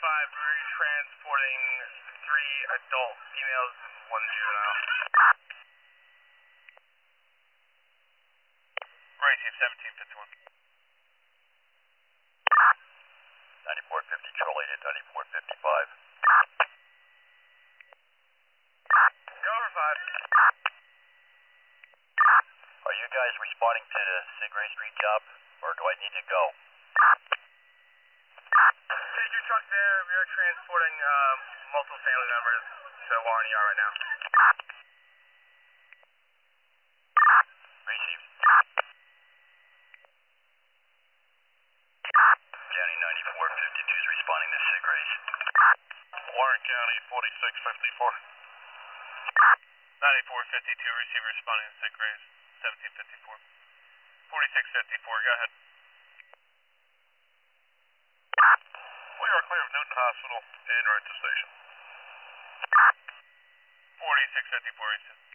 5, we're transporting 3 adult females and 1 juvenile. Right, team 1751. 9450 Charlie to 9455. Go over 5. Are you guys responding to the Sigray Street job, or do I need to go? Take your truck there. We are transporting multiple family members to Warren ER right now. Received. County 9452 is responding to Sigray's. Warren County 4654. 9452, receiver responding to Sigrays, 1754. 4654, go ahead. We are clear of Newton Hospital and right to station. 4654,